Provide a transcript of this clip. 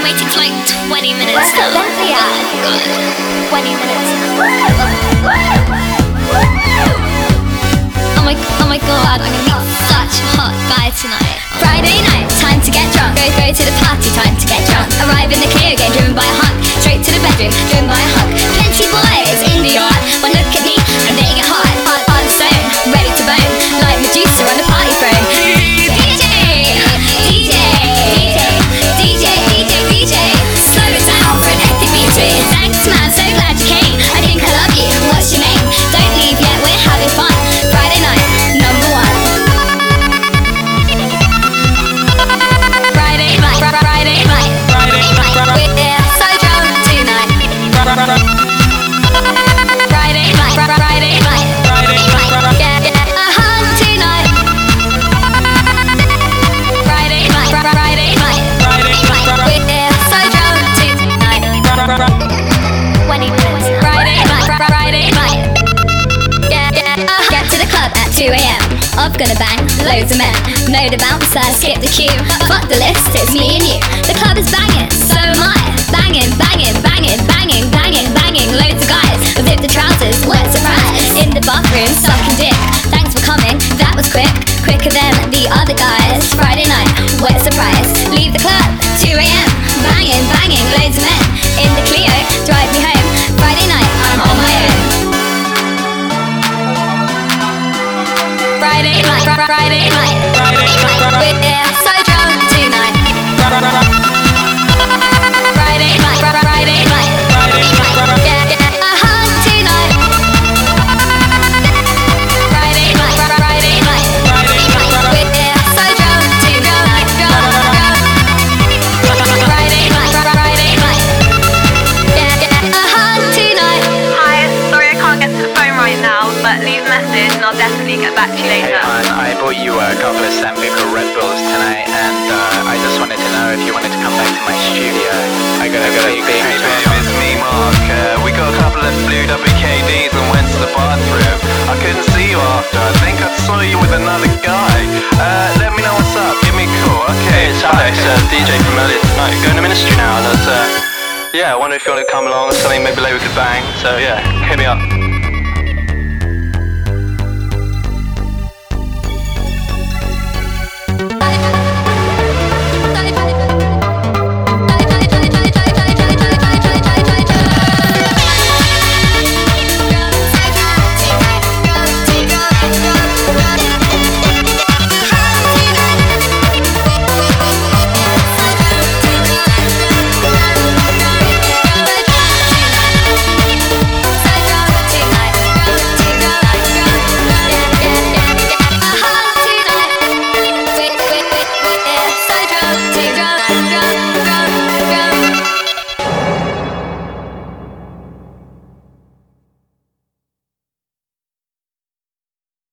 waiting for like 20 minutes now. God. 20 minutes. Oh my god, I'm gonna be such a hot guy tonight. Friday night, time to get drunk. Go to the party, time to get drunk. Arrive in the Clio, get driven by a hunk. Straight to the bedroom, driven by a hunk. Plenty boys in the yard, but look at me, I'm getting it hot. Hard stone, ready to bone, like Medusa on the party throne. DJ, slow it down for an epic music. Thanks man, so glad you came. I think I love you, what's your name? Don't leave yet, we're having fun. Friday night, number one. Friday night. We're so drunk tonight. Friday night. Get a hug tonight. Friday night. We're so drunk tonight. 20 minutes. Friday night. Get to the club at 2 AM. Off gonna bang, loads of men. Know the bouncer, skip the queue. Fuck the list, it's me and you. The club is banging, so am I. Banging. Loads of guys, zip the trousers, what a surprise. In the bathroom, sucking dick. Thanks for coming, that was quick. Quicker than the other guys. Friday night, what a surprise. Leave the club, 2 AM. Banging, loads of men. In the Clio, drive me home. Friday night, I'm on my own. Friday night. We're so drunk tonight. Friday night. Get a hug tonight. Friday night. We're so drunk tonight. Friday night. Get a hug tonight. Hi, sorry I can't get to the phone right now, but leave a message and I'll definitely get back to you later. Hey man, I bought you a couple of Sambuca Red Bulls tonight, and I just wanted to know if you wanted to come back to my studio. I got a big It's me, Mark. We got a couple of blue WKDs and went to the bathroom. I couldn't see you after. I think I saw you with another guy. Let me know what's up. Give me a call. Okay, It's Alex, DJ from earlier tonight. Going to Ministry now, and I wonder if you want to come along or something. Maybe later we could bang. So yeah, hit me up.